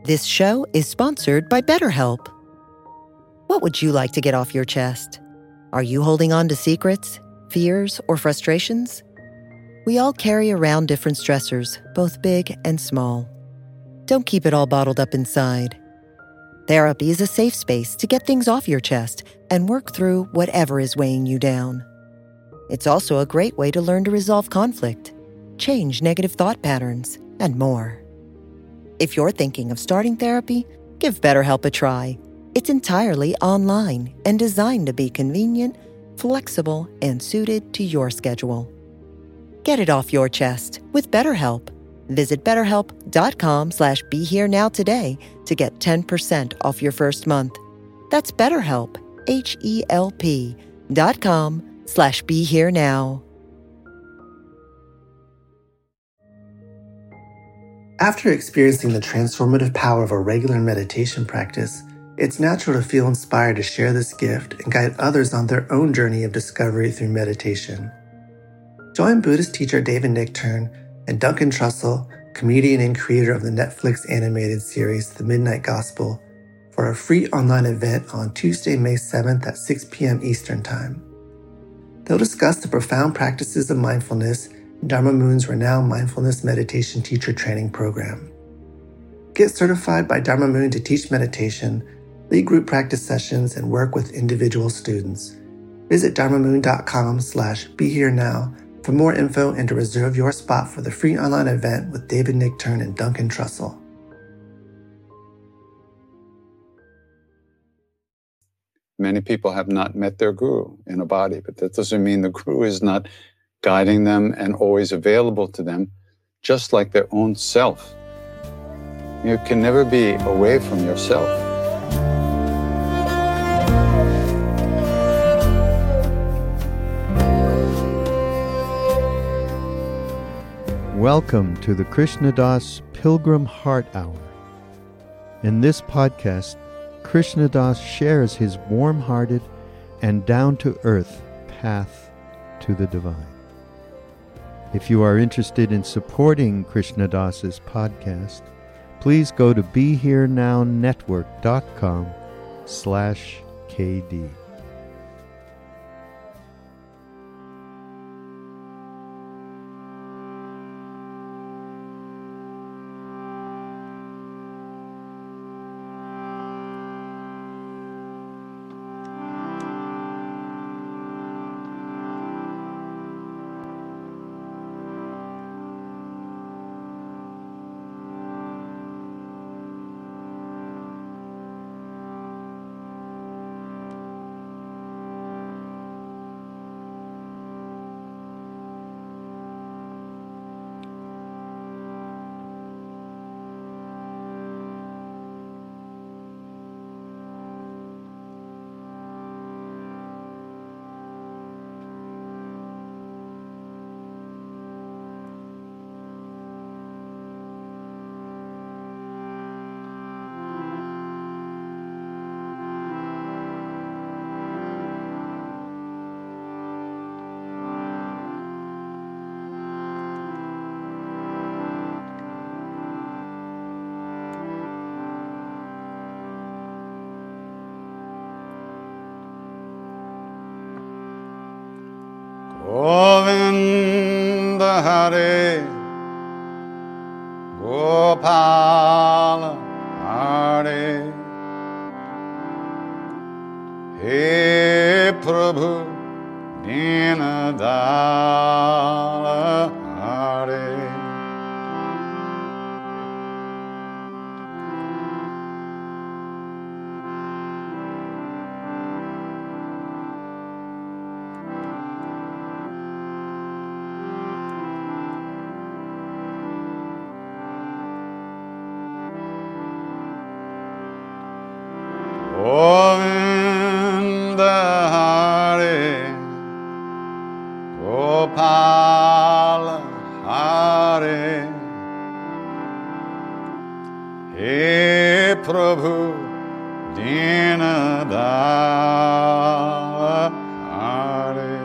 This show is sponsored by BetterHelp. What would you like to get off your chest? Are you holding on to secrets, fears, or frustrations? We all carry around different stressors, both big and small. Don't keep it all bottled up inside. Therapy is a safe space to get things off your chest and work through whatever is weighing you down. It's also a great way to learn to resolve conflict, change negative thought patterns, and more. If you're thinking of starting therapy, give BetterHelp a try. It's entirely online and designed to be convenient, flexible, and suited to your schedule. Get it off your chest with BetterHelp. Visit BetterHelp.com/BeHereNow today to get 10% off your first month. That's BetterHelp, HELP.com/BeHereNow. After experiencing the transformative power of a regular meditation practice, it's natural to feel inspired to share this gift and guide others on their own journey of discovery through meditation. Join Buddhist teacher David Nichtern and Duncan Trussell, comedian and creator of the Netflix animated series The Midnight Gospel, for a free online event on Tuesday, May 7th at 6 p.m. Eastern Time. They'll discuss the profound practices of mindfulness in Dharma Moon's renowned mindfulness meditation teacher training program. Get certified by Dharma Moon to teach meditation, lead group practice sessions, and work with individual students. Visit dharmamoon.com/BeHereNow for more info and to reserve your spot for the free online event with David Nichtern and Duncan Trussell. Many people have not met their guru in a body, but that doesn't mean the guru is not guiding them and always available to them, just like their own self. You can never be away from yourself. Welcome to the Krishna Das Pilgrim Heart Hour. In this podcast, Krishna Das shares his warm-hearted and down-to-earth path to the divine. If you are interested in supporting Krishna Das's podcast, please go to BeHereNowNetwork.com/KD. Govinda Hare Gopala Hare He Prabhu Dinadala Hare Govinda Hare Gopala Hare He Prabhu Dinadala Hare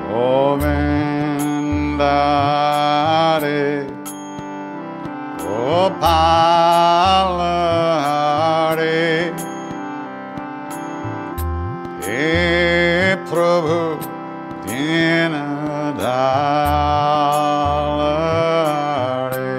Govinda Hare Gopala Hare He Prabhu Dinadala Hare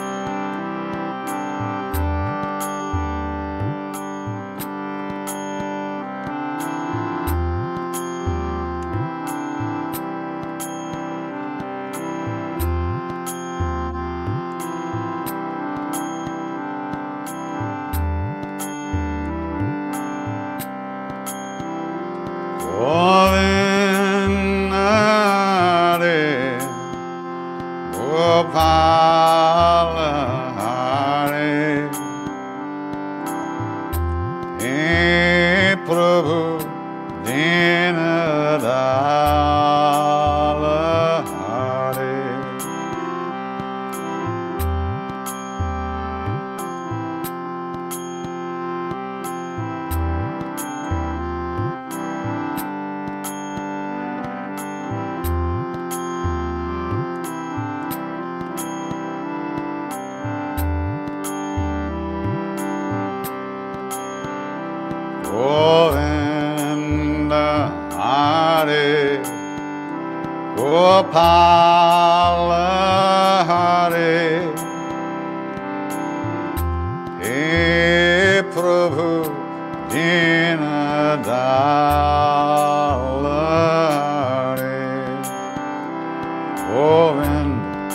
Govinda Hare Gopala Hare He Prabhu Dinadala Hare Govinda Hare Gopala Hare He Prabhu Dinadala Hare Govinda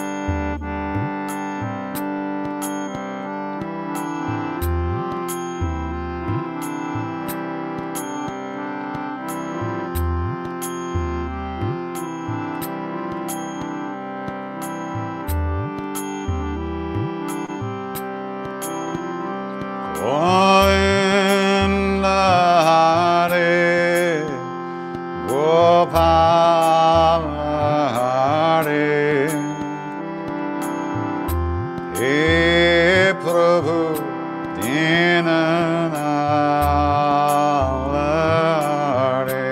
Govinda Hare Gopala Hare He Prabhu Dinadala Hare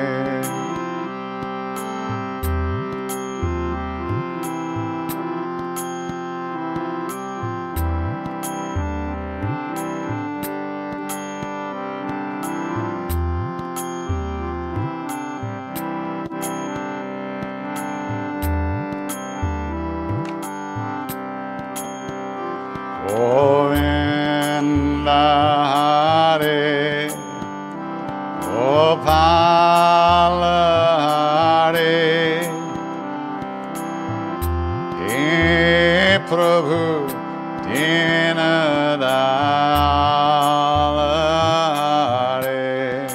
Govinda Hare Gopala Hare He Prabhu Dinadala Hare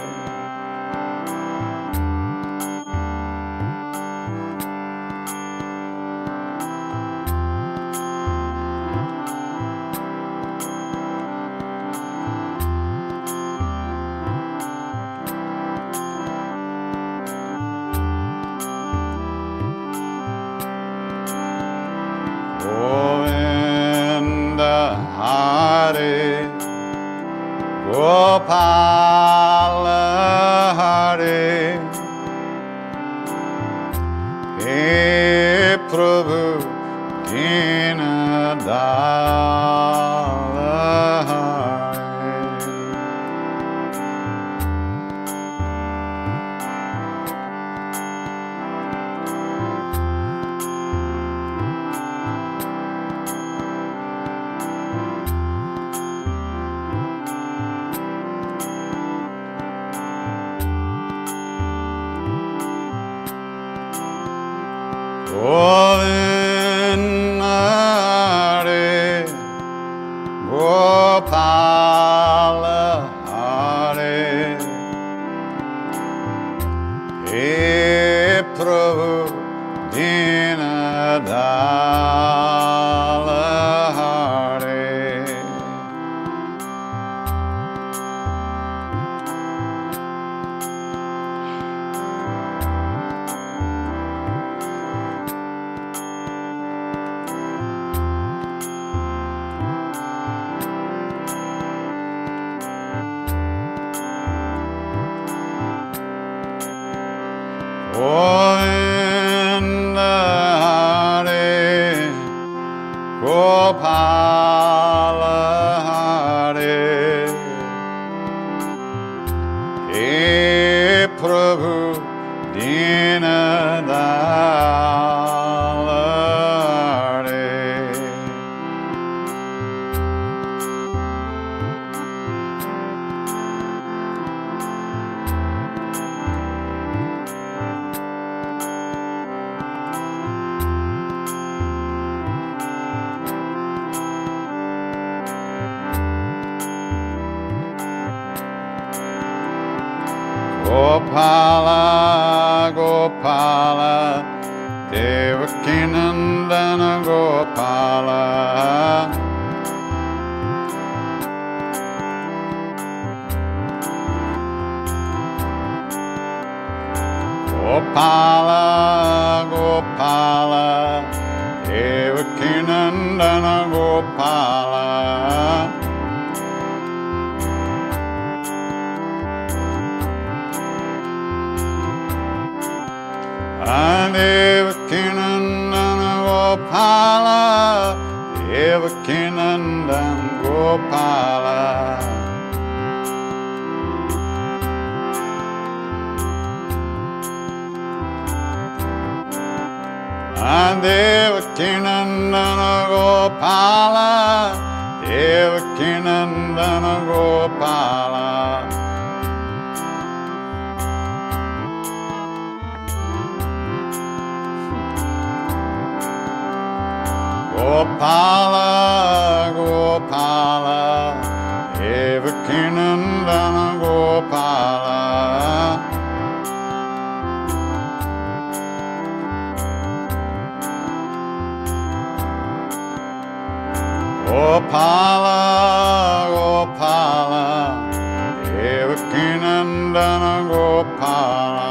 Govinda Hare Gopala Hare He Prabhu Dinadala Hare Govinda Hare Gopala Hare He Prabhu Dinadala Hare Govinda Hare, Gopala Hare, He Prabhu Dinadal Hare. Gopala, Gopala, Devakinandana Gopala, Gopala, Gopala, Devakinandana Gopala. Devakinandana Gopala, Devakinandana Gopala. Devakinandana Gopala, Devakinandana Gopala. Gopala, Gopala, Devakinandana Gopala. Gopala, Gopala, Devakinandana Gopala.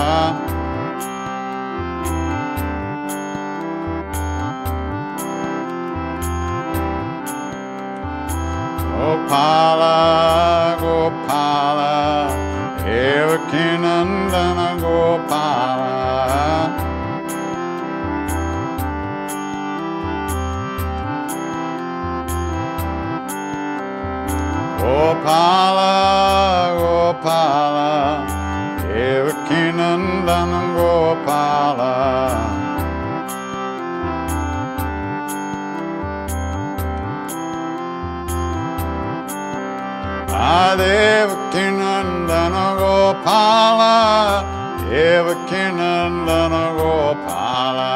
Gopala, Gopala, Devakinandana Gopala. Gopala, Gopala, Devakinandana Gopala. Devakinandana Gopala, Devakinandana Gopala.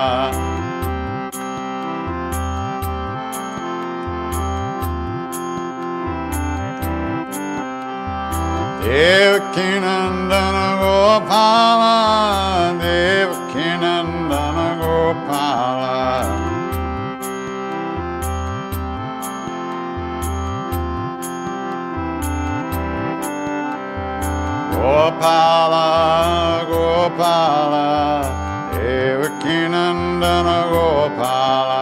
Devakinandana Gopala, Devakinandana Gopala. Gopala, Gopala, Devakinandana Gopala.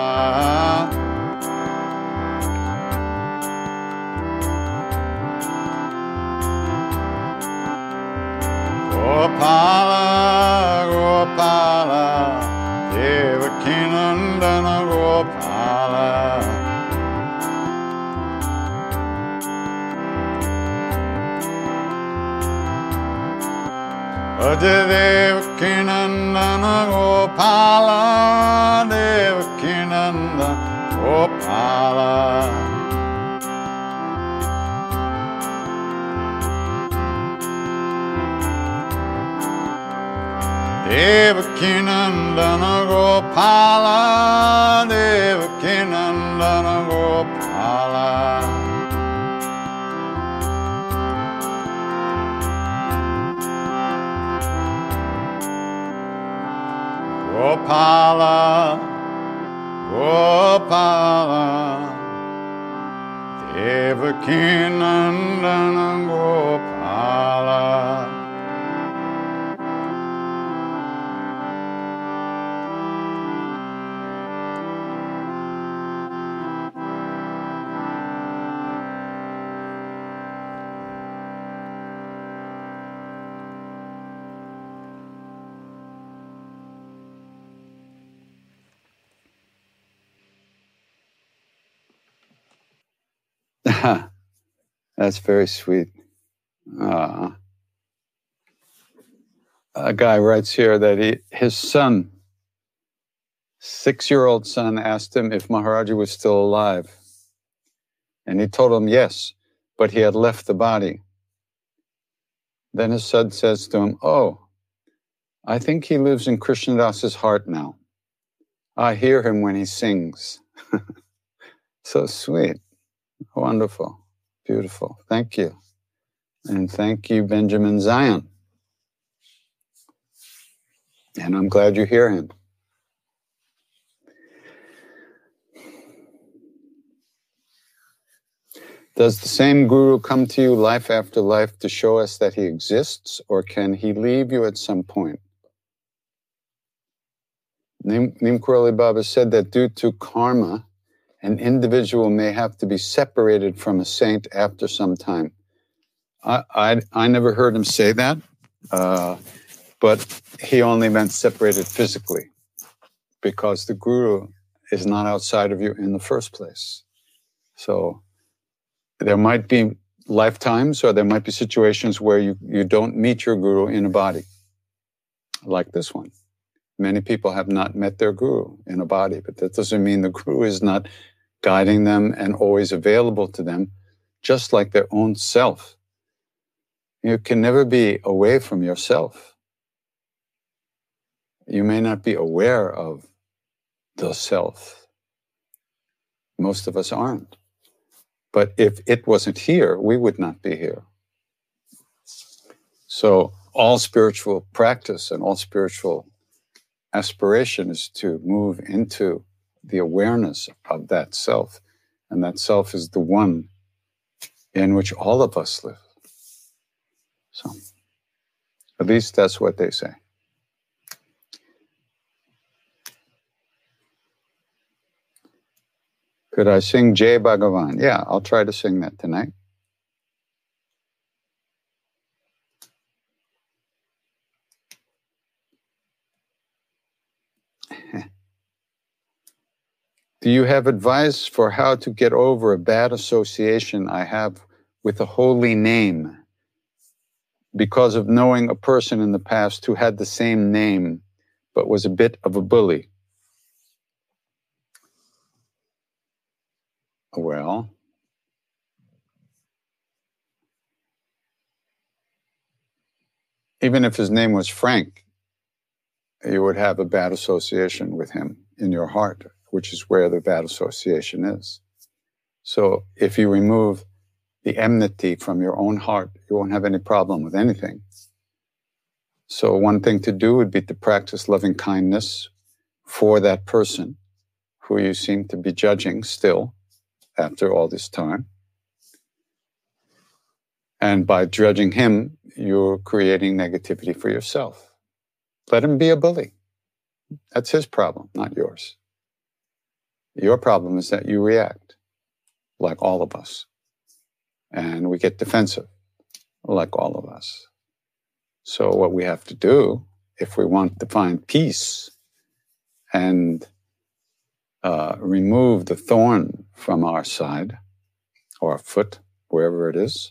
Gopala, Gopala, Devakinandana Gopala. Devakinandana Gopala, Devakinandana Gopala. Devakinandana Gopala, Devakinandana Gopala. Gopala, Gopala, Devakinandana Gopala. That's very sweet. A guy writes here that his son, 6-year-old son, asked him if Maharaji was still alive. And he told him yes, but he had left the body. Then his son says to him, "Oh, I think he lives in Krishnadas's heart now. I hear him when he sings." So sweet. Wonderful. Beautiful. Thank you. And thank you, Benjamin Zion. And I'm glad you hear him. Does the same guru come to you life after life to show us that he exists, or can he leave you at some point? Neem Karoli Baba said that due to karma, an individual may have to be separated from a saint after some time. I never heard him say that, but he only meant separated physically, because the guru is not outside of you in the first place. So there might be lifetimes, or there might be situations where you don't meet your guru in a body, like this one. Many people have not met their guru in a body, but that doesn't mean the guru is not guiding them and always available to them, just like their own self. You can never be away from yourself. You may not be aware of the self. Most of us aren't. But if it wasn't here, we would not be here. So all spiritual practice and all spiritual aspiration is to move into the awareness of that self. And that self is the one in which all of us live. So at least that's what they say. Could I sing Jai Bhagavan? Yeah, I'll try to sing that tonight. Do you have advice for how to get over a bad association I have with a holy name because of knowing a person in the past who had the same name but was a bit of a bully? Well, even if his name was Frank, you would have a bad association with him in your heart, which is where the bad association is. So if you remove the enmity from your own heart, you won't have any problem with anything. So one thing to do would be to practice loving kindness for that person who you seem to be judging still after all this time. And by judging him, you're creating negativity for yourself. Let him be a bully. That's his problem, not yours. Your problem is that you react, like all of us. And we get defensive, like all of us. So what we have to do, if we want to find peace and remove the thorn from our side, or our foot, wherever it is,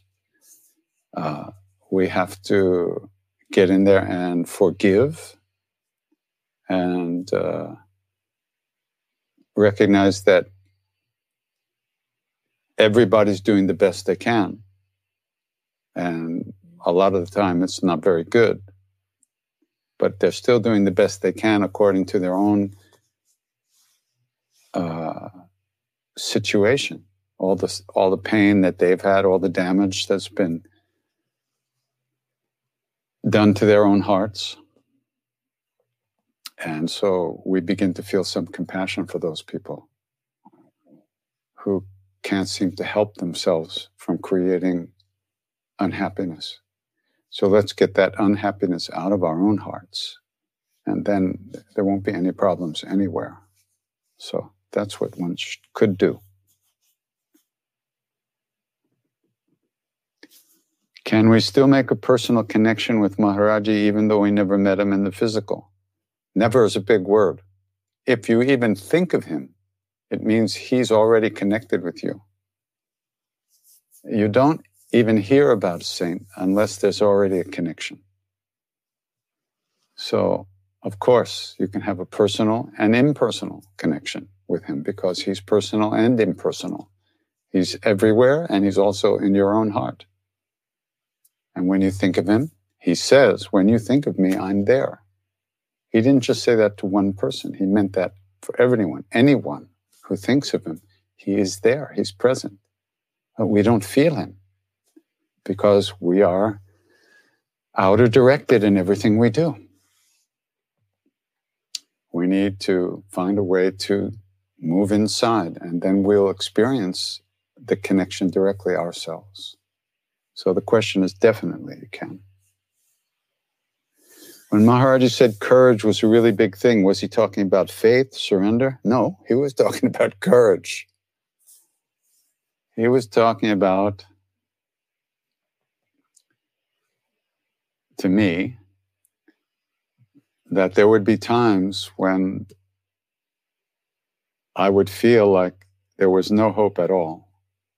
we have to get in there and forgive and recognize that everybody's doing the best they can. And a lot of the time it's not very good, but they're still doing the best they can according to their own situation, all the pain that they've had, all the damage that's been done to their own hearts. And so we begin to feel some compassion for those people who can't seem to help themselves from creating unhappiness. So let's get that unhappiness out of our own hearts, and then there won't be any problems anywhere. So that's what one could do. Can we still make a personal connection with Maharaji even though we never met him in the physical? Never is a big word. If you even think of him, it means he's already connected with you. You don't even hear about a saint unless there's already a connection. So, of course, you can have a personal and impersonal connection with him because he's personal and impersonal. He's everywhere and he's also in your own heart. And when you think of him, he says, when you think of me, I'm there. He didn't just say that to one person. He meant that for everyone, anyone who thinks of him, he is there, he's present. But we don't feel him because we are outer directed in everything we do. We need to find a way to move inside, and then we'll experience the connection directly ourselves. So the question is definitely you can. When Maharaji said courage was a really big thing, was he talking about faith, surrender? No, he was talking about courage. He was talking about, to me, that there would be times when I would feel like there was no hope at all,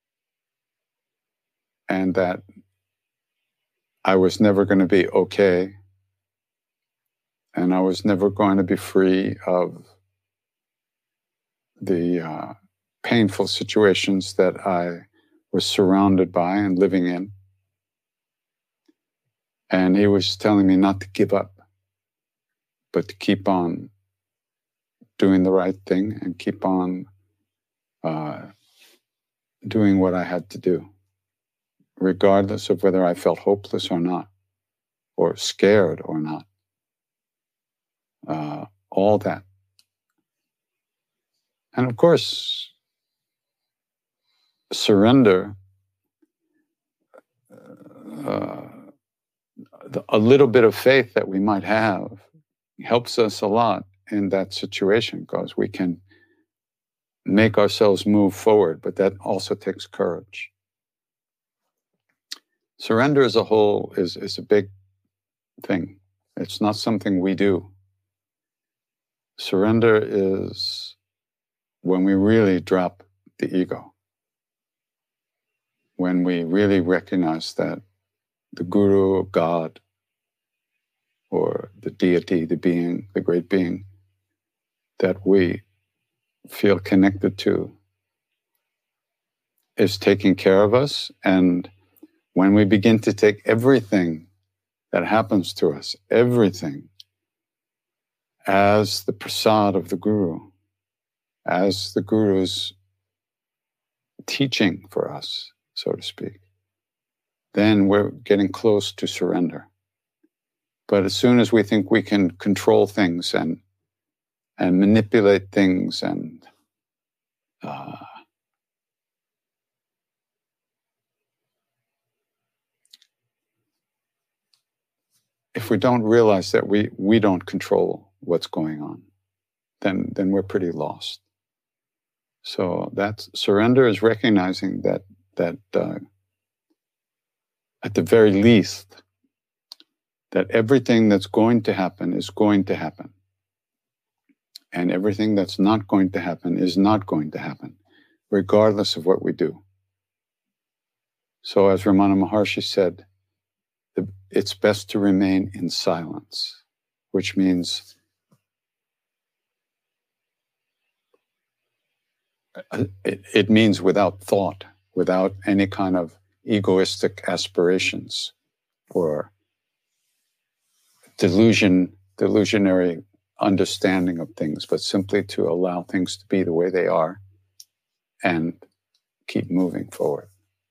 and that I was never going to be okay, and I was never going to be free of the painful situations that I was surrounded by and living in. And he was telling me not to give up, but to keep on doing the right thing and keep on doing what I had to do, regardless of whether I felt hopeless or not, or scared or not. All that. And of course, surrender, a little bit of faith that we might have helps us a lot in that situation because we can make ourselves move forward, but that also takes courage. Surrender as a whole is a big thing. It's not something we do. Surrender is when we really drop the ego, when we really recognize that the Guru or God or the deity, the being, the great being that we feel connected to is taking care of us. And when we begin to take everything that happens to us, everything, as the prasad of the Guru, as the Guru's teaching for us, so to speak, then we're getting close to surrender. But as soon as we think we can control things and manipulate things and if we don't realize that we don't control what's going on, then we're pretty lost. So that's surrender is recognizing that at the very least, that everything that's going to happen is going to happen. And everything that's not going to happen is not going to happen, regardless of what we do. So as Ramana Maharshi said, it's best to remain in silence, which means it means without thought, without any kind of egoistic aspirations or delusionary understanding of things, but simply to allow things to be the way they are and keep moving forward.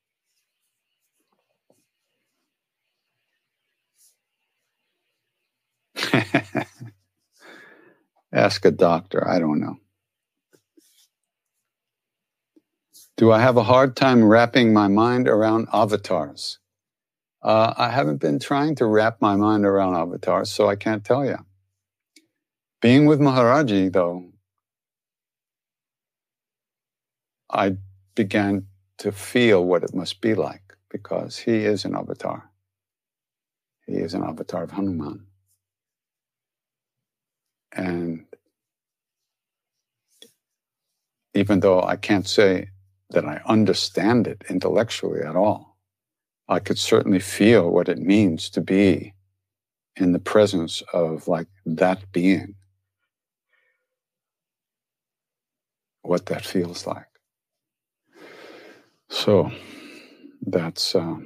Ask a doctor, I don't know. Do I have a hard time wrapping my mind around avatars? I haven't been trying to wrap my mind around avatars, so I can't tell you. Being with Maharaji, though, I began to feel what it must be like, because he is an avatar. He is an avatar of Hanuman. And even though I can't say that I understand it intellectually at all. I could certainly feel what it means to be in the presence of like that being, what that feels like. So that's a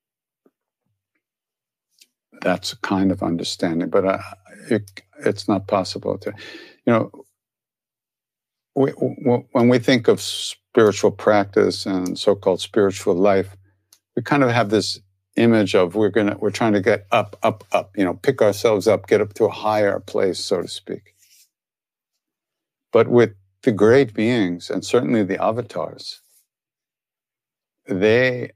kind of understanding, but it's not possible to, when we think of spiritual practice and so-called spiritual life, we kind of have this image of we're trying to get up, pick ourselves up, get up to a higher place, so to speak. But with the great beings, and certainly the avatars, they've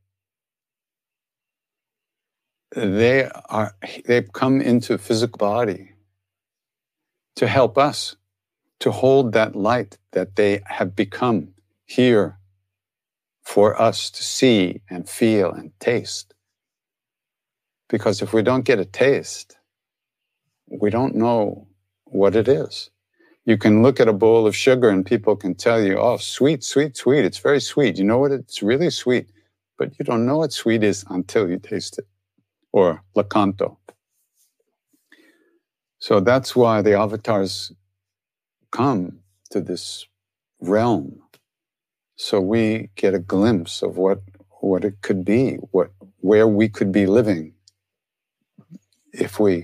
come into a physical body to help us to hold that light that they have become here for us to see and feel and taste. Because if we don't get a taste, we don't know what it is. You can look at a bowl of sugar and people can tell you, oh, sweet, sweet, sweet. It's very sweet. You know what? It's really sweet. But you don't know what sweet is until you taste it. Or lakanto. So that's why the avatars come to this realm. So we get a glimpse of what it could be, where we could be living if we,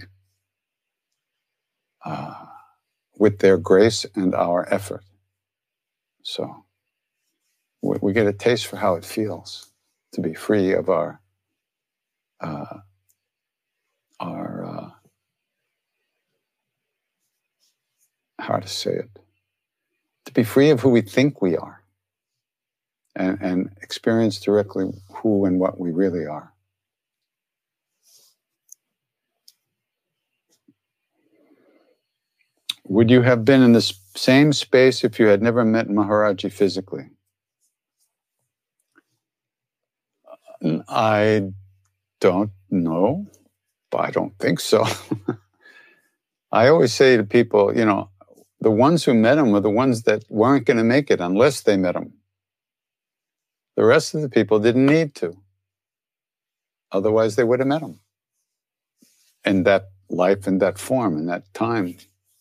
with their grace and our effort. So we get a taste for how it feels to be free of our how to say it, to be free of who we think we are and experience directly who and what we really are. Would you have been in the same space if you had never met Maharaji physically? I don't know, but I don't think so. I always say to people, the ones who met him were the ones that weren't going to make it unless they met him. The rest of the people didn't need to. Otherwise, they would have met him in that life, in that form, in that time.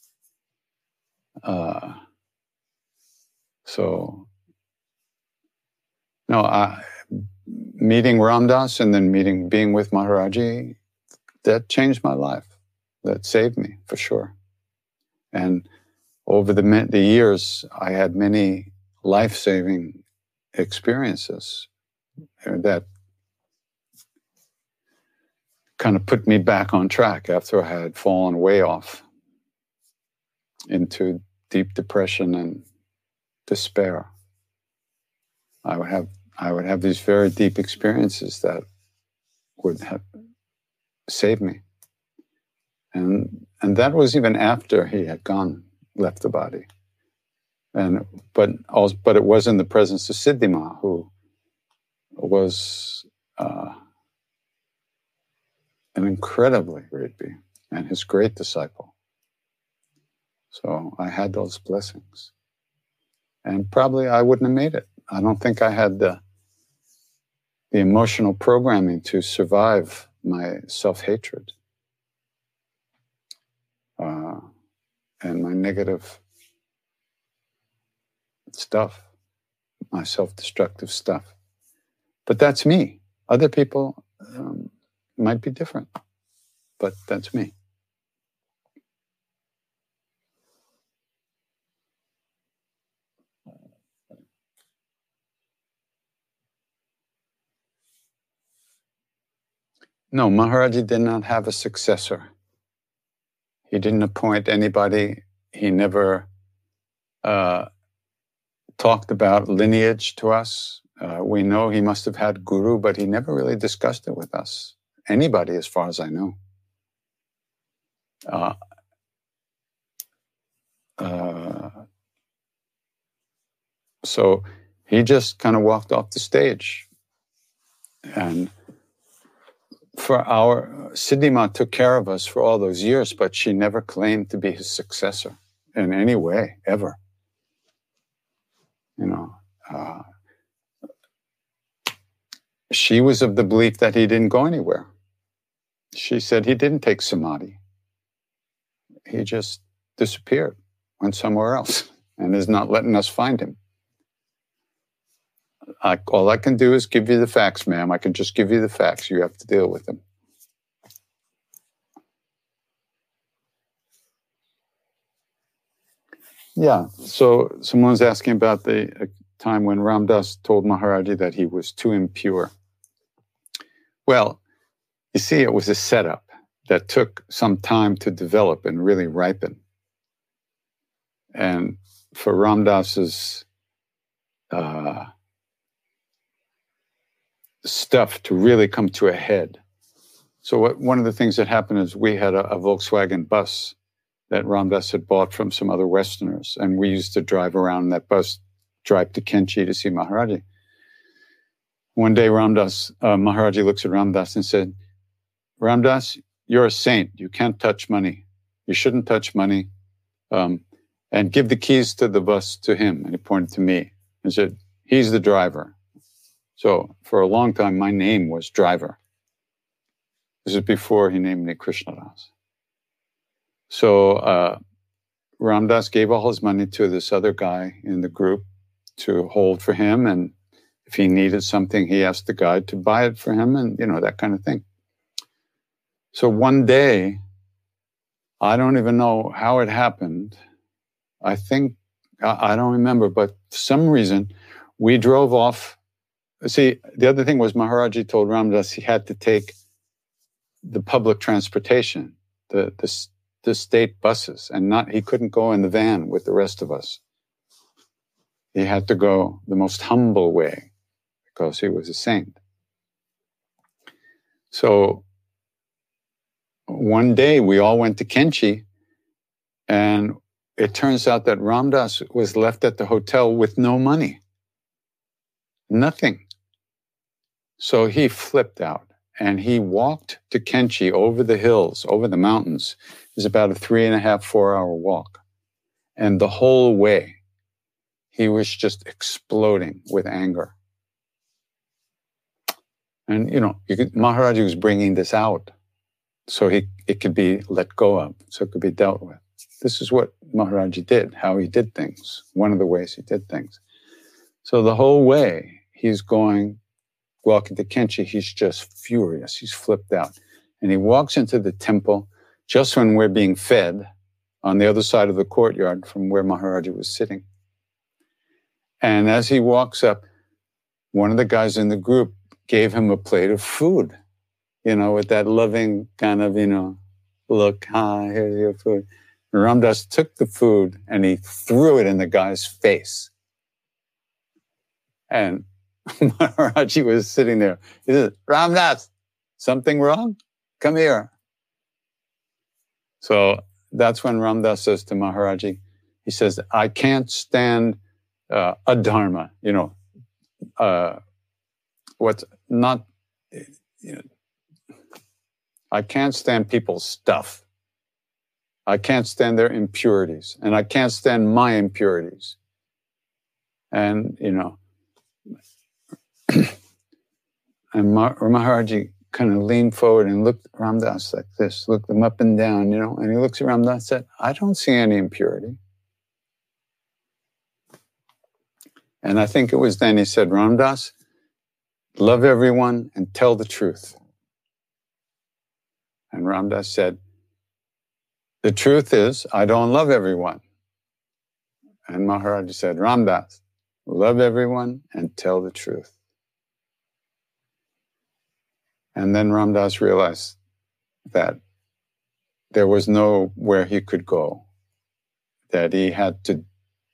Meeting Ram Dass and then being with Maharaji, that changed my life. That saved me, for sure. And over the years, I had many life-saving experiences that kind of put me back on track after I had fallen way off into deep depression and despair. I would have these very deep experiences that would have saved me. And that was even after he had left the body. But it was in the presence of Siddhima, who was an incredibly great being and his great disciple. So I had those blessings. And probably I wouldn't have made it. I don't think I had the emotional programming to survive my self-hatred and my negative stuff, my self-destructive stuff. But that's me. Other people might be different, but that's me. No, Maharaji did not have a successor. He didn't appoint anybody. He never talked about lineage to us. We know he must have had guru, but he never really discussed it with us. Anybody, as far as I know. So he just kind of walked off the stage. And Siddhima took care of us for all those years, but she never claimed to be his successor in any way, ever. she was of the belief that he didn't go anywhere. She said he didn't take samadhi. He just disappeared, went somewhere else, and is not letting us find him. All I can do is give you the facts, ma'am. I can just give you the facts. You have to deal with them. Yeah, so someone's asking about the time when Ram Dass told Maharaji that he was too impure. Well, you see, it was a setup that took some time to develop and really ripen. And for Ram Dass's stuff to really come to a head. So one of the things that happened is we had a Volkswagen bus that Ram Dass had bought from some other Westerners, and we used to drive around in that bus, drive to Kenchi to see Maharaji. One day, Maharaji looks at Ram Dass and said, Ram Dass, you're a saint. You can't touch money. You shouldn't touch money. And give the keys to the bus to him. And he pointed to me and said, he's the driver. So for a long time, my name was Driver. This is before he named me Krishna Das. So Ram Dass gave all his money to this other guy in the group to hold for him. And if he needed something, he asked the guy to buy it for him and, that kind of thing. So one day, I don't even know how it happened. I think, I don't remember, but for some reason, we drove off. See, the other thing was Maharaji told Ram Dass he had to take the public transportation, the state buses, and he couldn't go in the van with the rest of us. He had to go the most humble way because he was a saint. So one day we all went to Kenchi, and it turns out that Ram Dass was left at the hotel with no money. Nothing. So he flipped out and he walked to Kenchi over the hills, over the mountains. It was about a 3.5, 4 hour walk. And the whole way, he was just exploding with anger. And, Maharaji was bringing this out so it could be let go of, so it could be dealt with. This is what Maharaji did, how he did things, one of the ways he did things. So the whole way he's walking to Kenchi, he's just furious. He's flipped out. And he walks into the temple just when we're being fed on the other side of the courtyard from where Maharaji was sitting. And as he walks up, one of the guys in the group gave him a plate of food, with that loving kind of, look, hi, here's your food. And Ram Dass took the food and he threw it in the guy's face. And Maharaji was sitting there. He said, Ram Dass, something wrong? Come here. So that's when Ram Dass says to Maharaji, he says, I can't stand adharma, what's not, I can't stand people's stuff. I can't stand their impurities, and I can't stand my impurities. And, and Maharaji kind of leaned forward and looked at Ram Dass like this, looked him up and down, and he looks at Ram Dass and said, I don't see any impurity. And I think it was then he said, Ram Dass, love everyone and tell the truth. And Ram Dass said, the truth is, I don't love everyone. And Maharaji said, Ram Dass, love everyone and tell the truth. And then Ram Dass realized that there was nowhere he could go, that he had to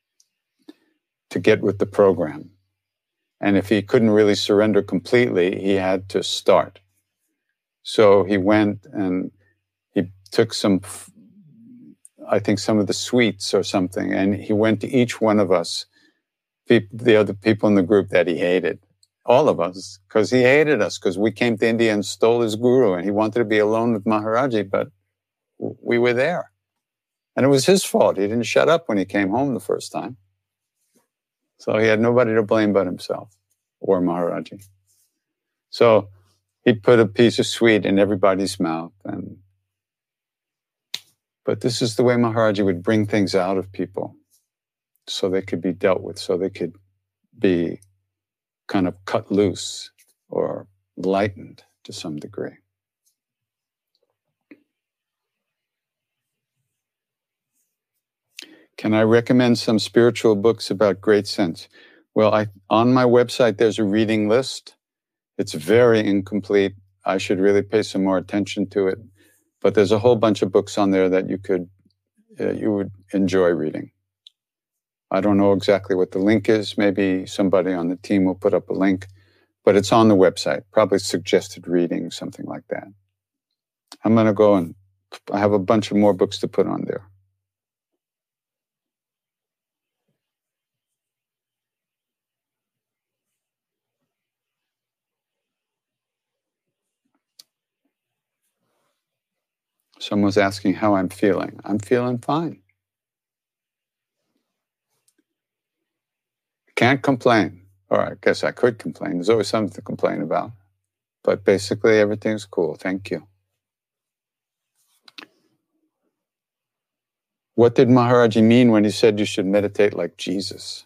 get with the program. And if he couldn't really surrender completely, he had to start. So he went and he took some of the sweets or something, and he went to each one of us, the other people in the group that he hated, all of us, because he hated us, because we came to India and stole his guru, and he wanted to be alone with Maharaji, but we were there. And it was his fault. He didn't shut up when he came home the first time. So he had nobody to blame but himself or Maharaji. So he'd put a piece of sweet in everybody's mouth. But this is the way Maharaji would bring things out of people so they could be dealt with, so they could be kind of cut loose or lightened to some degree. Can I recommend some spiritual books about great sense? Well, on my website, there's a reading list. It's very incomplete. I should really pay some more attention to it. But there's a whole bunch of books on there that you would enjoy reading. I don't know exactly what the link is. Maybe somebody on the team will put up a link, but it's on the website, probably suggested reading, something like that. I'm going to go and I have a bunch of more books to put on there. Someone's asking how I'm feeling. I'm feeling fine. Can't complain. Or I guess I could complain. There's always something to complain about. But basically, everything's cool. Thank you. What did Maharaji mean when he said you should meditate like Jesus?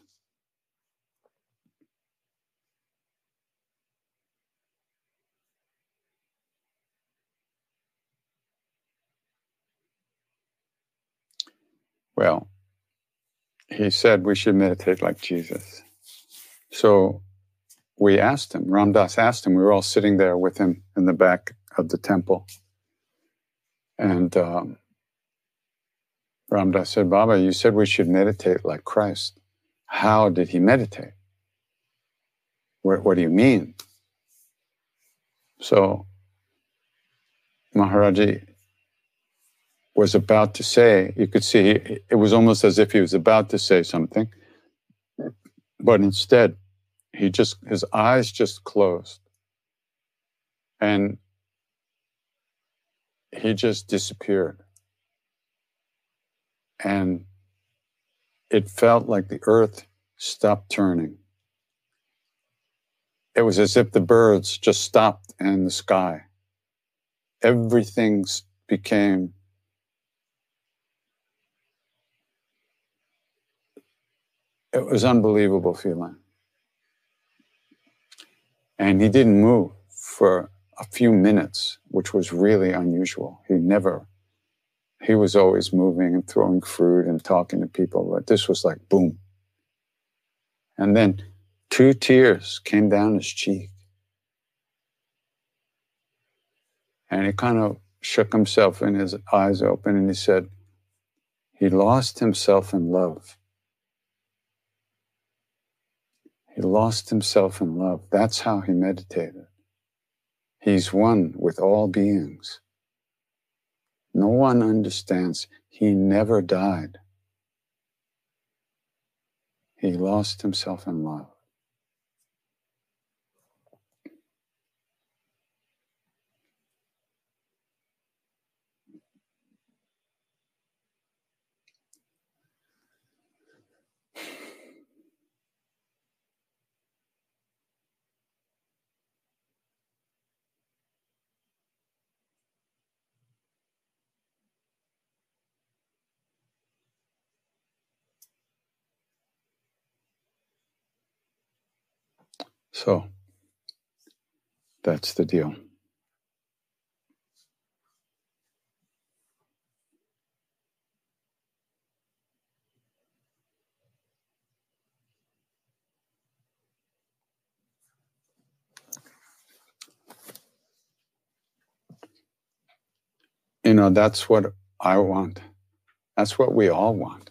Well, he said we should meditate like Jesus. So we asked him, Ram Dass asked him, we were all sitting there with him in the back of the temple. And Ram Dass said, Baba, you said we should meditate like Christ. How did he meditate? What do you mean? So Maharaji was about to say, you could see, it was almost as if he was about to say something, but instead, his eyes just closed. And he just disappeared. And it felt like the earth stopped turning. It was as if the birds just stopped in the sky. Everything became it was an unbelievable feeling. And he didn't move for a few minutes, which was really unusual. He was always moving and throwing fruit and talking to people, but this was like boom. And then 2 tears came down his cheek. And he kind of shook himself and his eyes open and he said, he lost himself in love. He lost himself in love. That's how he meditated. He's one with all beings. No one understands. He never died. He lost himself in love. So, that's the deal. You know, that's what I want. That's what we all want.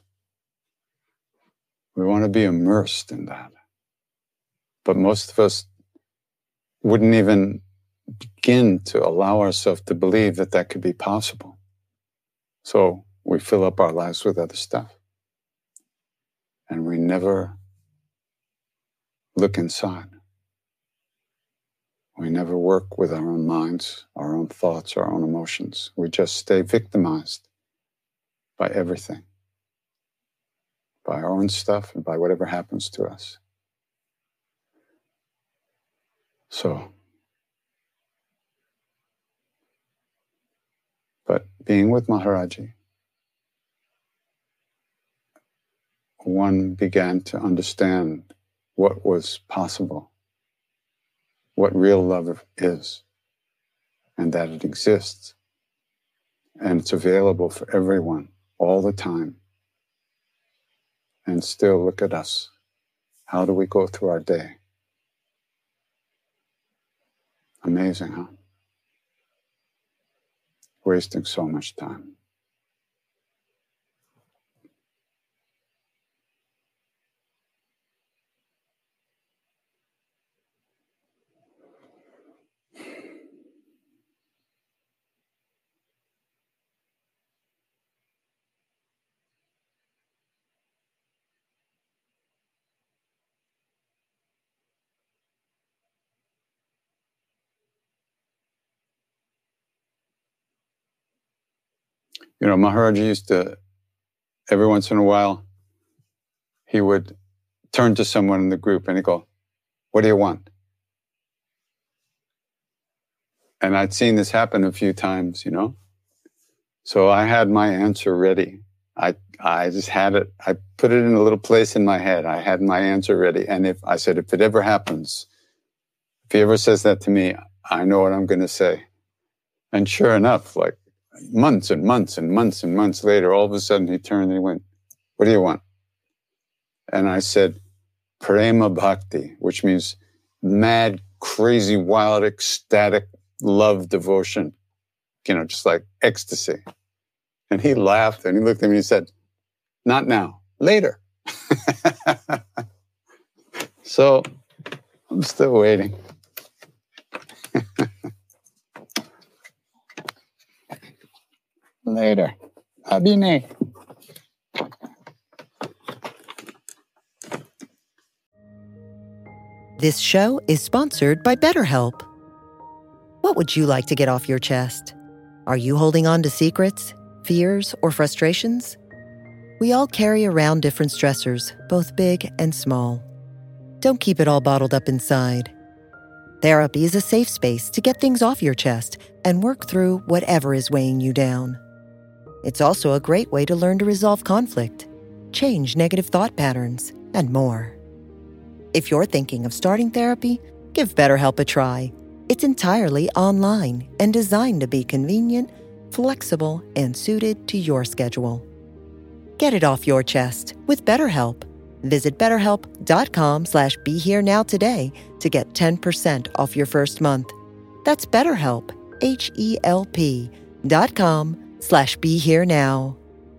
We want to be immersed in that. But most of us wouldn't even begin to allow ourselves to believe that that could be possible. So we fill up our lives with other stuff. And we never look inside. We never work with our own minds, our own thoughts, our own emotions. We just stay victimized by everything, by our own stuff and by whatever happens to us. So being with Maharaji, one began to understand what was possible, what real love is, and that it exists. And it's available for everyone all the time. And still, look at us. How do we go through our day? Amazing, huh? Wasting so much time. You know, Maharaji used to, every once in a while, he would turn to someone in the group and he'd go, "What do you want?" And I'd seen this happen a few times, you know? So I had my answer ready. I just had it. I put it in a little place in my head. I had my answer ready. And if it ever happens, if he ever says that to me, I know what I'm going to say. And sure enough, like months and months and months and months later, all of a sudden he turned and he went, "What do you want?" And I said, "Prema Bhakti," which means mad, crazy, wild, ecstatic love, devotion, you know, just like ecstasy. And he laughed and he looked at me and he said, "Not now, later." So I'm still waiting. Later. Abhine. This show is sponsored by BetterHelp. What would you like to get off your chest? Are you holding on to secrets, fears, or frustrations? We all carry around different stressors, both big and small. Don't keep it all bottled up inside. Therapy is a safe space to get things off your chest and work through whatever is weighing you down. It's also a great way to learn to resolve conflict, change negative thought patterns, and more. If you're thinking of starting therapy, give BetterHelp a try. It's entirely online and designed to be convenient, flexible, and suited to your schedule. Get it off your chest with BetterHelp. Visit BetterHelp.com/BeHereNow today to get 10% off your first month. That's BetterHelp, HELP.com/BeHereNow.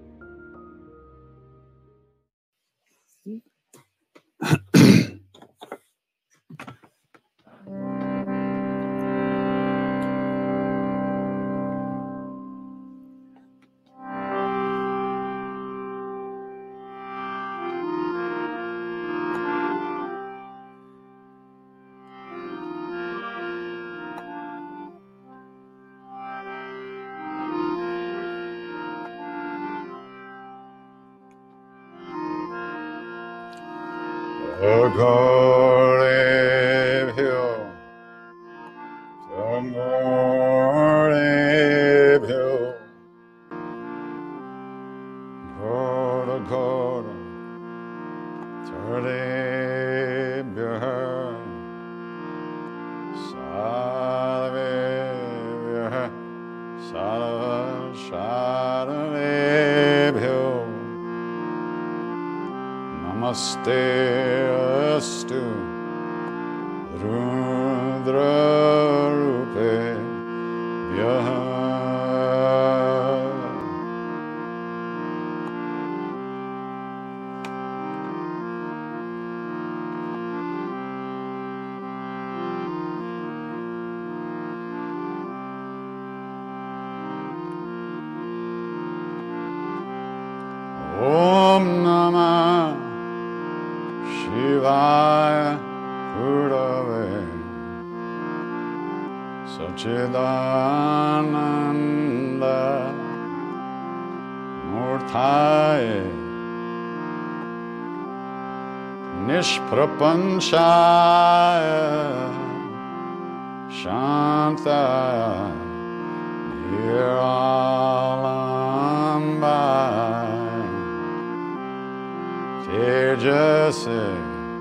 Namaste astu Rudra Rupe Vyaha. Om Namah Shivaya Gurave Sachidananda Murtaye Nishprapanchaya Shantaya Here all by Tejase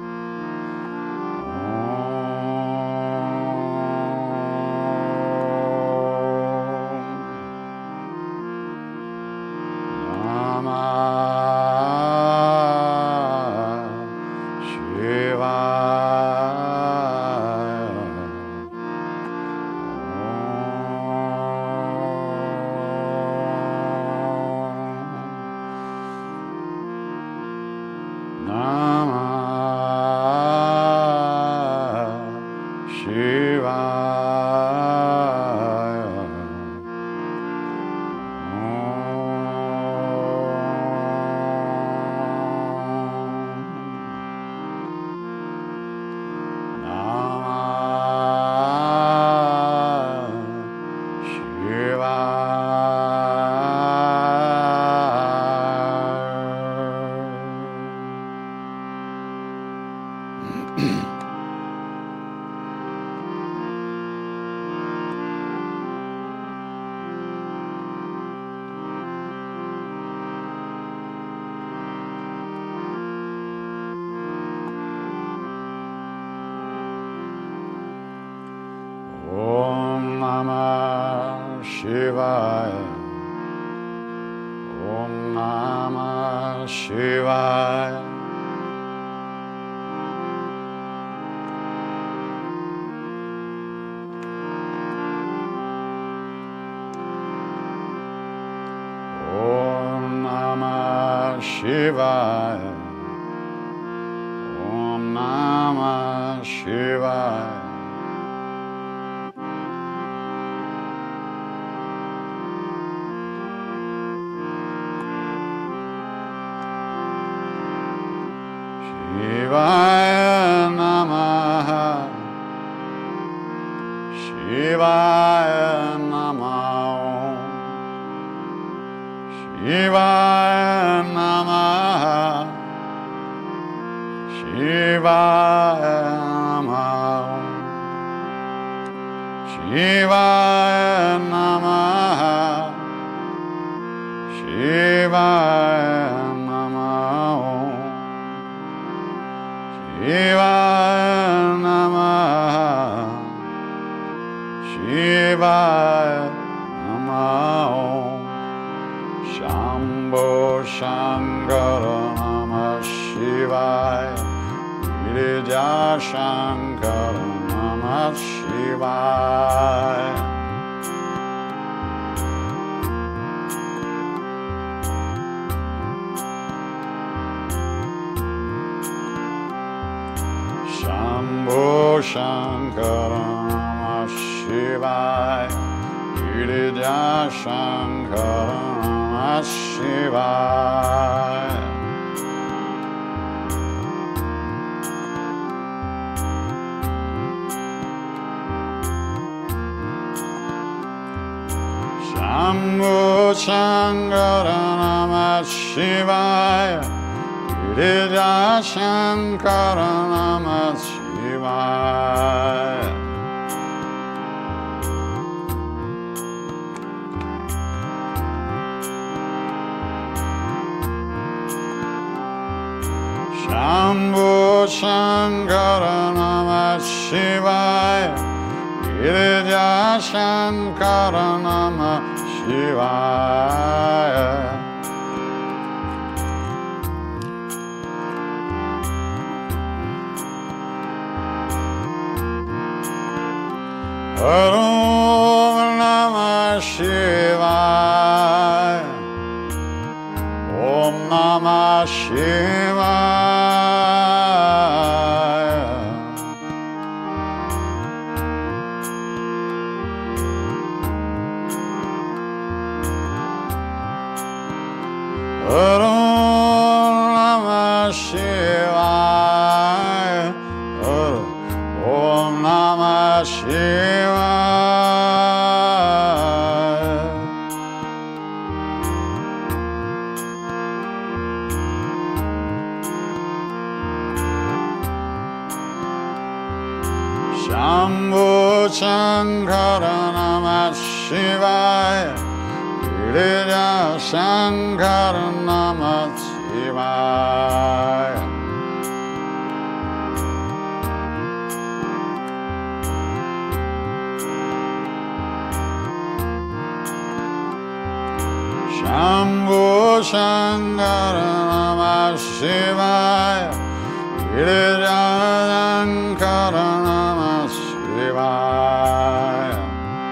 Om Namah Shivaya. Om Namah Shivaya. Om Namah Shivaya. Om Namah Shivaya. Shivaya Namaha. Shivaya Namaha. Shivaya Namaha. Shivaya Namaha. Shivaya Namaha. Shivaya Namaha. Shivaya Namaha. Shivaya Namaha. Shambho Shankara Namah Shivaya. Girija Shankara Namah Shivaya. Shambho Shankara Namah Shivaya. Girija Shankara Namah Shivaya. Shambho Shankara Namah Shivaya. Girija Shankara Namah Shivaya. Shambho Shankara Namah Shivaya. Girija Shankara Namah Shivaya. Om Namah Shivaya. Om Namah Shivaya. Om Namah Shivaya. Om Namah Shivaya. Shambho Shankara Namah Shivaya. Shivaya, Girija Shankara Namah Shivaya. Shambhu Shankara Namah Shivaya, Girija Shankara Namah Shivaya.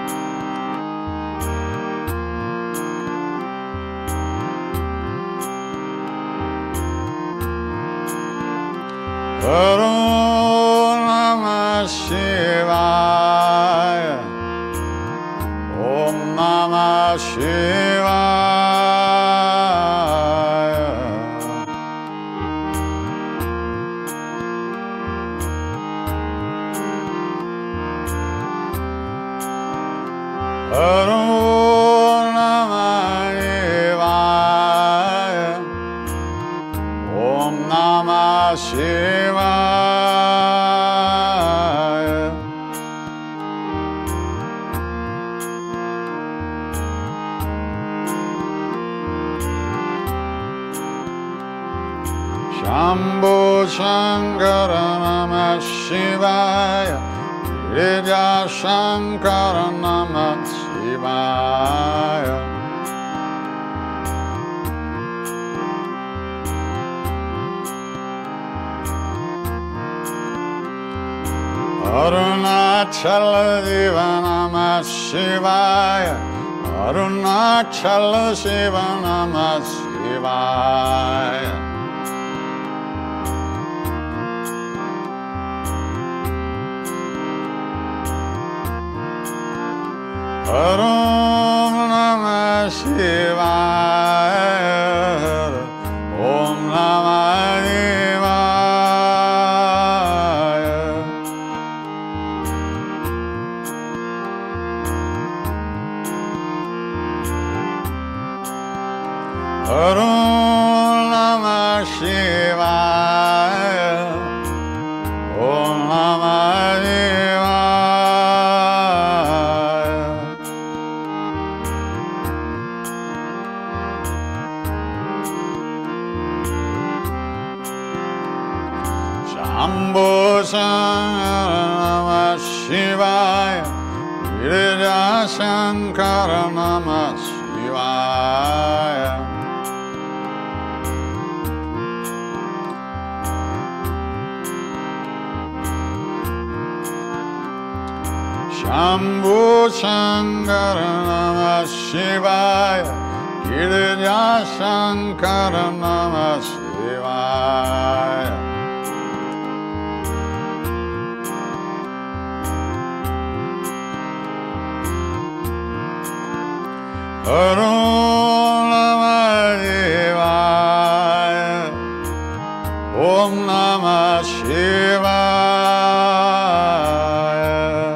Om Namah Shivaya, Om Namah Shivaya. Om Namah Shivaya, Om Namah Shivaya. Shambhu Shankara Namah Shivaya, Girija Shankara Namah Shivaya. Arunachala Shiva Namah Shivaya, Arunachala Shiva Namah Shivaya. Om Namah Shivaya, Om Namah Shivaya. Om Namah Shivaya, Om Namah Shivaya. Shambhu Shankara Namah Shivaya, Girija Shankara Namah Shivaya. Shambhu Shankara Namah Shivaya, Girija Shankara Namah Shivaya. Om Namah Shivaya, Om Namah Shivaya.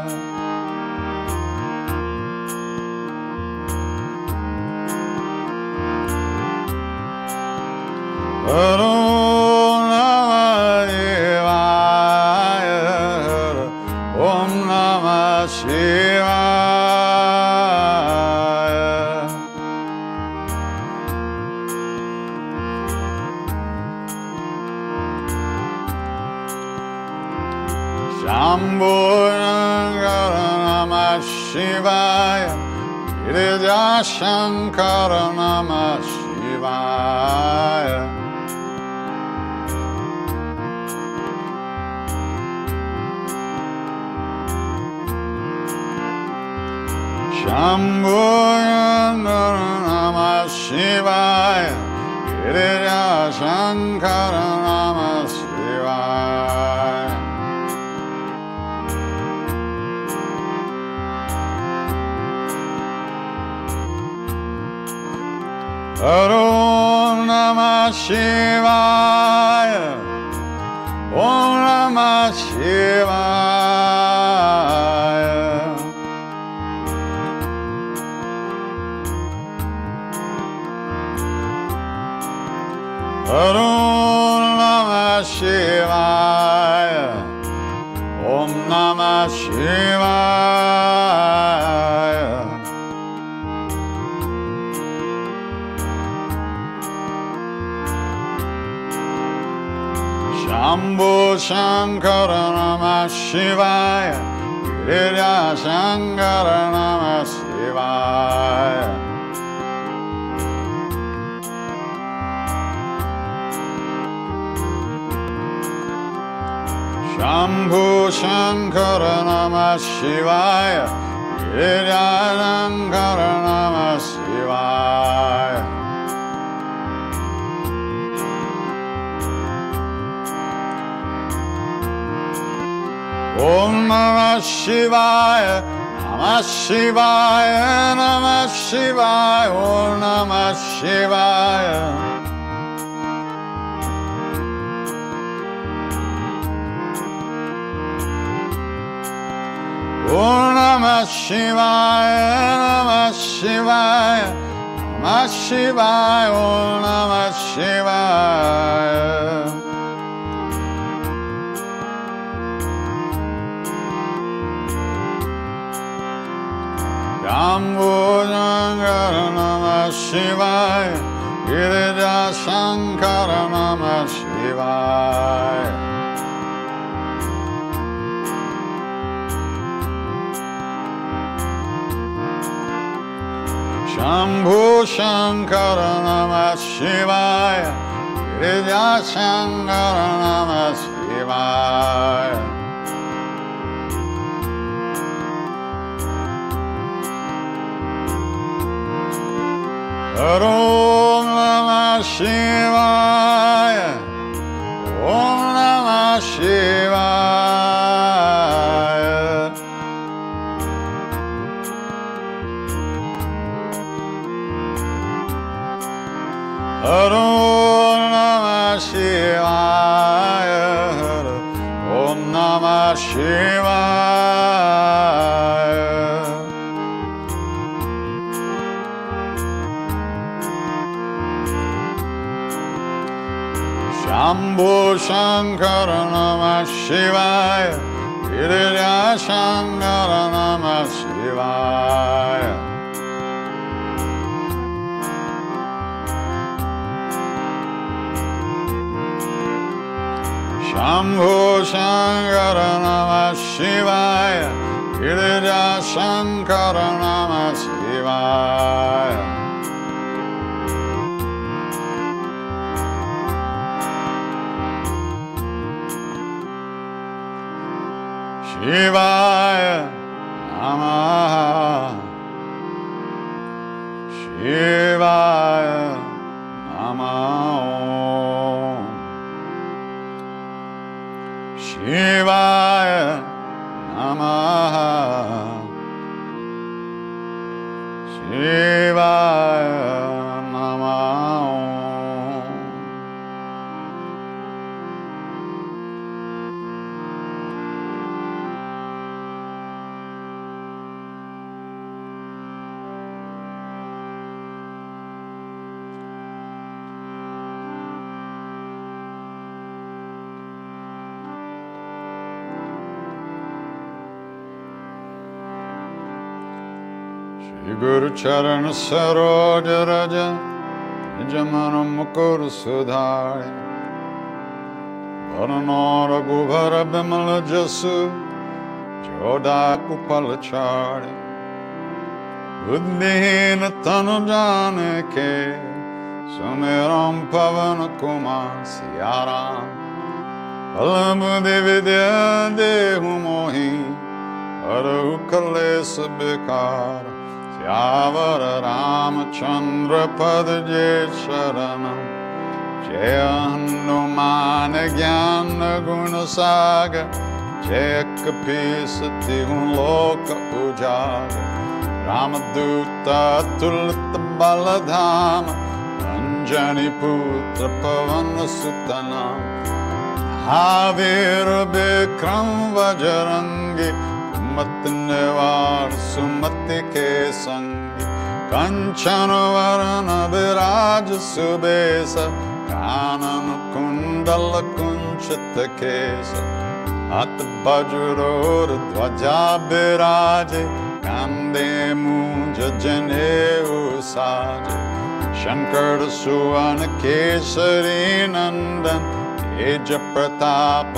Om Namah Shivaya, Om Namah Shivaya. Shambhu Shankara Namah Shivaya, Girija Shankara Namah Shivaya. Shambhu Shankara Namah Shivaya, Girija Shankara Namah Shivaya. Om Namah Shivaya, Om Namah Shivaya. Om Namah Shivaya, Om Namah Shivaya. Shambho Shankara Namah Shivaya, Girija Shankara Namah Shivaya. Shambho Shankara Namah Shivaya, Girija Shankara Namah Shivaya. Om Namah Shivaya, Namah Shivaya, Namah Shivaya, Om Namah Shivaya. Om Namah Shivaya, Namah Shivaya, Namah Shivaya, Om Namah Shivaya. Shambho Shankara Namah Shivaya, Girija Shankara Namah Shivaya. Shambho Shankara Namah Shivaya, Girija Shankara Namah Shivaya. Om Namah Shivaya, Om Namah Shivaya. Om Namah Shivaya, Om Namah Shivaya. Shambho Shankara Namah Shivaya, Girija Shankara Namah Shivaya. Shambho Shankara Namah Shivaya, Girija Shankara Namah Shivaya. Shivaya Namah, Shivaya Namah, Shivaya Namah, Shivaya Namah. Guru Charan Saroj Raja, Jamana Mukur Sudhari, Varana Raghuvara Bimala Jasu, Joda Kupalachari, Buddhina Tanu Janake, Sumeram Pavana Kumar Siyaram, Alamudi Vidya Dehumohi, Arukale Sabikara. Syavara Ramachandra Padaje Sharanam, Jaya Hanuman Gyana Gunasaga, Jaya Kapisa Loka Ujaga, Ramadutta Tulita Baladhama, Anjani Putra Pavana Sutanam, Havira Bikram Vajarangi, Matnevar Sumati Ke Sangi, Kanchana Varana Viraj Subesa, Kanan Kundala Kunchita Kesa, At Bajuro Dvaja Viraje, Kande Munja Jane Usaje, Shankar Suana Kesari Nandan, तेज प्रताप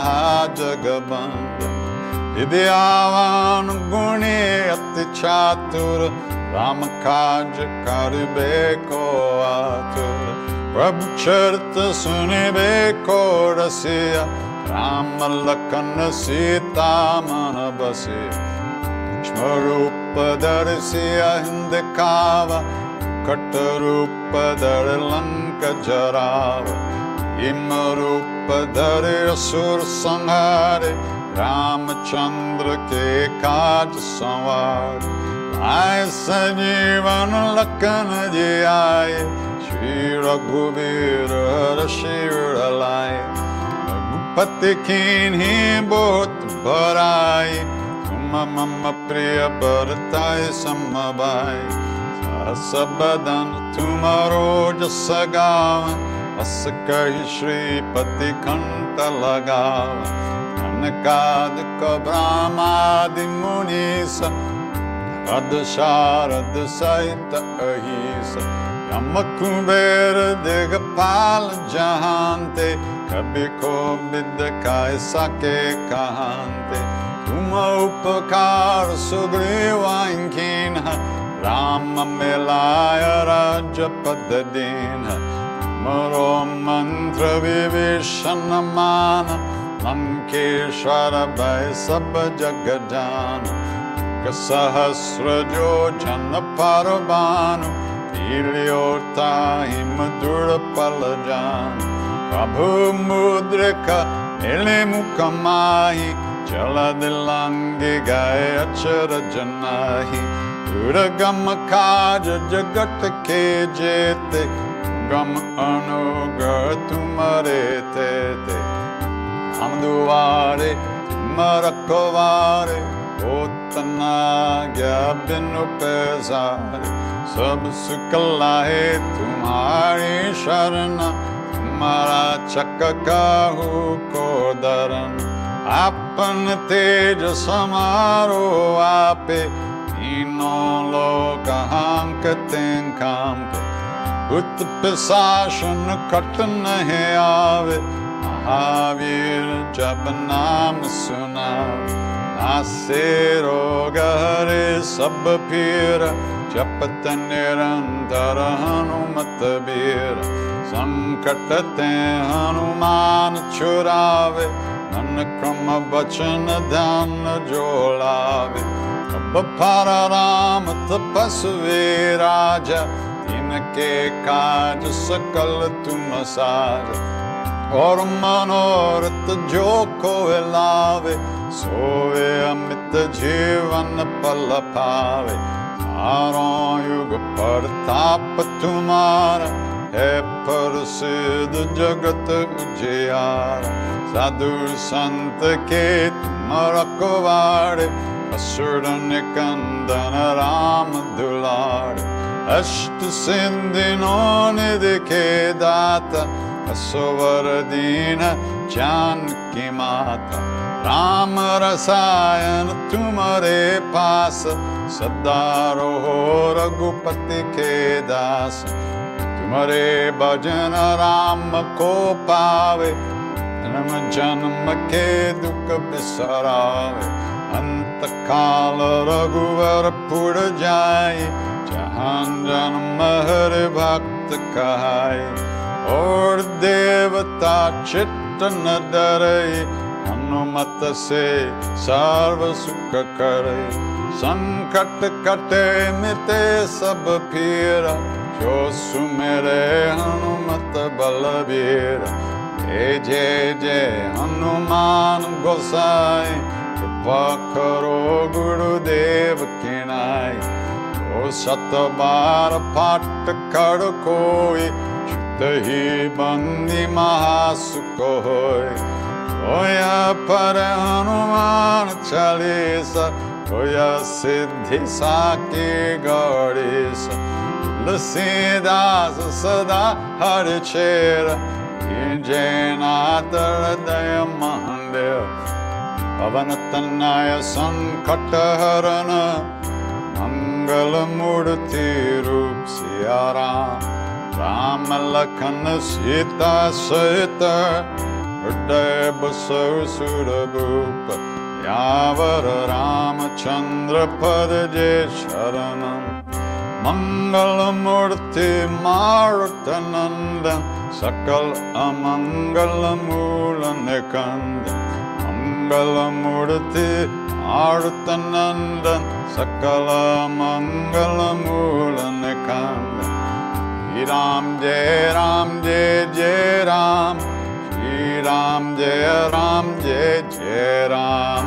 महाजगबंद विद्यावान गुणी अति चातुर राम काज करिबे को आतुर प्रभु चरित सुनिबे को रसिया राम लखन सीता मन बसिया सूक्ष्म रूप धरिसिया हिंद कावा cut रूप धर लंक जरावा हिम रूप धरे असुर संहारे रामचंद्र के काज संवार आए संजीवन लखन जी आए श्री रघुवीर शिव लाए रघुपति कीन्ही बहुत बड़ाई तुम मम प्रिय बरताए समबाई सहस बदन तुम्हारो जस गावन अस कहि श्रीपति कंठ लगावन अनकादिक ब्रह्मादि मुनीस अद शारद सहित अहिस यम कुबेर दिगपाल जहांते कभी को विद काय सके कहांते तुम उपकार सुग्रीवां कीन्हा राम मिलाय राज्य पद दीन्हा तुमरो मंत्र विभीषण मान लंकेश्वर भय सब जग जान सहस्र जो जन पर बानु लील्यो ताहि मधुर पल जान प्रभु मुद्रिक मिले मुख माहि जलद लांगे गाय अचरज नाहि दुर्गम काज जगत के जेते गम अनुग्रह तुम्हारे तेते हम दुआरे तुम रखवारे होतना गया बिनु पैसारे सब सुख लाहे तुम्हारी शरण तुम्हारा चक काहू को दरन आपन तेज समारो आपे तीनों लोक हांकते कांपे भूत पिशाच कट नहीं आवे महावीर जब नाम सुनावे नासे रोग हरे सब पीर जपत निरंतर हनुमत बीर संकट ते हनुमान छुड़ावे मन क्रम वचन ध्यान जो लावे अब पर राम तपस्वी राजा इनके काज सकल तुम साजा और मनोरथ जो को लावे सोवे अमित जीवन पल पावे चारों युग प्रताप तुम्हारा है प्रसिद्ध जगत उजियारा साधु संत के तुम रखवारे असुर निकंदन राम दुलारे अष्ट सिंधियों ने देखे दाता असवर दीन जानकी माता राम रसायन तुम्हारे पास सदा रहो रघुपति के दास तुम्हारे भजन राम को पावे जन्म जन्म के दुख बिसरावे अंत काल रघुवर पुर जाए जहां जन्म हर भक्त कहाए और देवता चित्त न डरे हनुमत से सर्व सुख करे संकट कटे मिटे सब पीरा जो सुमेरे हनुमत बलबीरा जय जय जय हनुमान गोसाई कृपा करो गुरुदेव की नाई ओ सत बार पाठ कर कोई ही बंदी महासुख होय होया पर हनुमान चालीसा होया सिद्धि साके गणेश तुलसीदास सदा हर चेर जयनाथ हृदय महादेव पवन तनय संकट हरण मंगल मूर्ति रूप Siya Ram Ram Lakhan Sita Sita Hriday Baso Sura Bhupa Yavara Ramachandra Padaje Sharanam Mangalamurti Marutanandan Sakal Amangalamula Nekanda Mangalamurti Marutanandan Sakala Mangalamula Nekanda Ram Jai Ram Jai Jai Ram Shri Ram Jai Ram Jai Jai Ram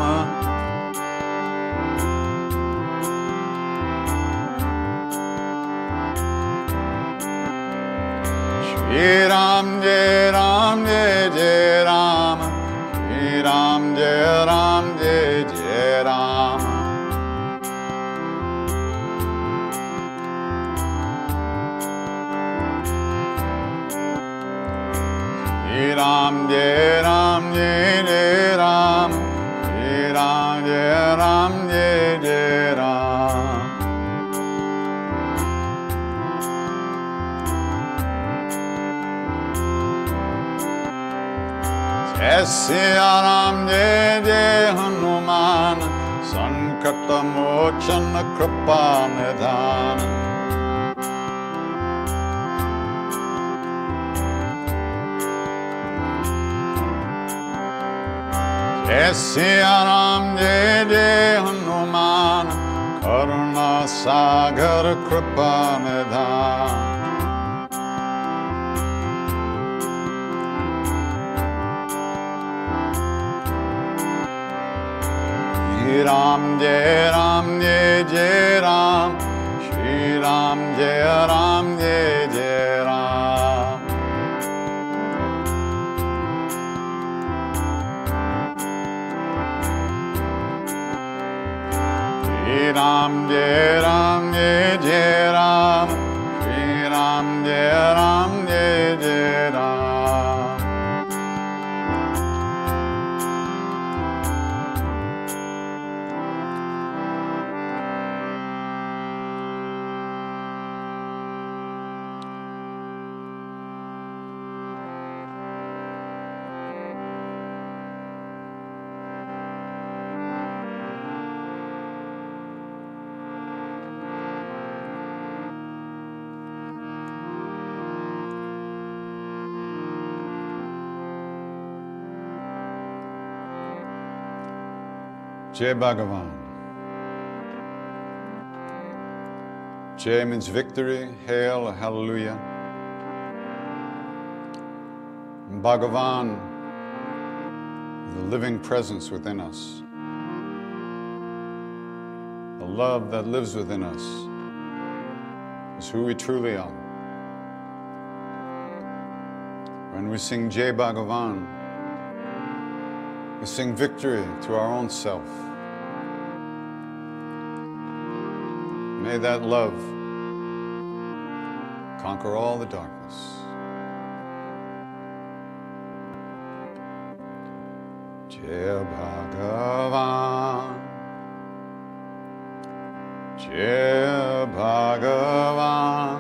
Shri Ram Jai Ram Jai Jai Ram Shri Ram Jai Ram Jai Jai Ram Shri Ram Jai Ram Jai Jai Ram Shri Ram Jai Ram Jai Jai Ram Jai Siya Ram Jai Jai Hanuman Sankata Mochana Kripa Nidhana Jai Siya Ram Jai Jai Hanuman Karuna Sagar Kripa Nidhana Shri Ram Jai Ram Jai Jai Ram Shri Ram Jai Ram Jai Jai Ram Shri Ram Jai Ram Jai Jai Ram Shri Ram Jai Ram Jai Jai Ram Jai Bhagavan. Jai means victory, hail, or hallelujah. And Bhagavan, the living presence within us. The love that lives within us is who we truly are. When we sing Jai Bhagavan, we sing victory to our own self. May that love conquer all the darkness. Jai Bhagavan, Jai Bhagavan,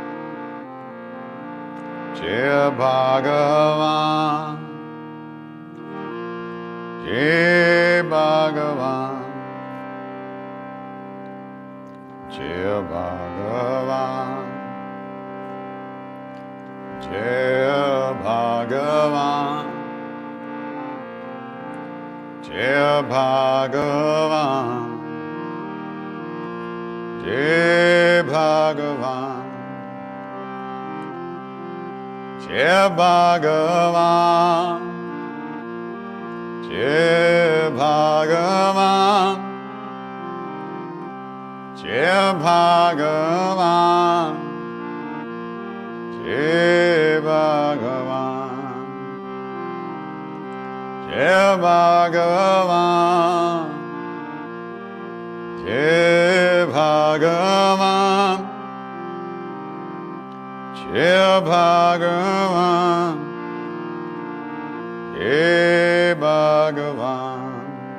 Jai Bhagavan, Jai Bhagavan, Jai Bhagavan, Jai Bhagavan, Jai Bhagavan, Jai Bhagavan, Jai Bhagavan, Jai Bhagavan, Jai Bhagavan, Jai Bhagavan, Jai Bhagavan, Jai Bhagavan, Jai Bhagavan, Jai Bhagavan,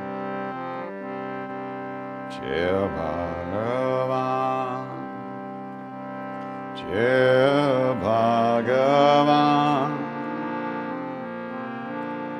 Jai Bhagavan, Jai Bhagavan.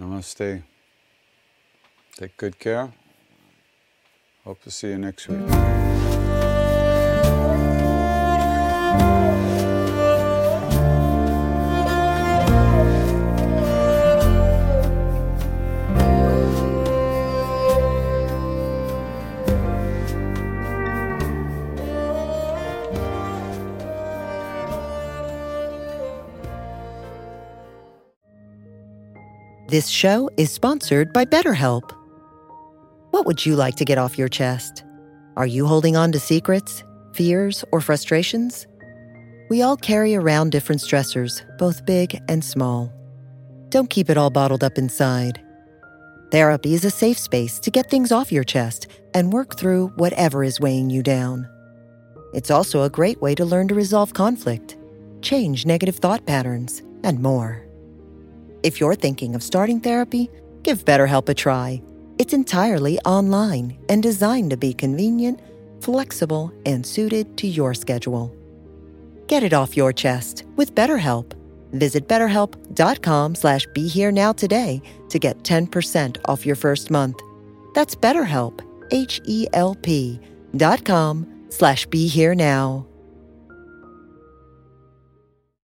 Namaste. Take good care. Hope to see you next week. This show is sponsored by BetterHelp. What would you like to get off your chest? Are you holding on to secrets, fears, or frustrations? We all carry around different stressors, both big and small. Don't keep it all bottled up inside. Therapy is a safe space to get things off your chest and work through whatever is weighing you down. It's also a great way to learn to resolve conflict, change negative thought patterns, and more. If you're thinking of starting therapy, give BetterHelp a try. It's entirely online and designed to be convenient, flexible, and suited to your schedule. Get it off your chest with BetterHelp. Visit BetterHelp.com/BeHereNow today to get 10% off your first month. That's BetterHelp, HELP.com/BeHereNow.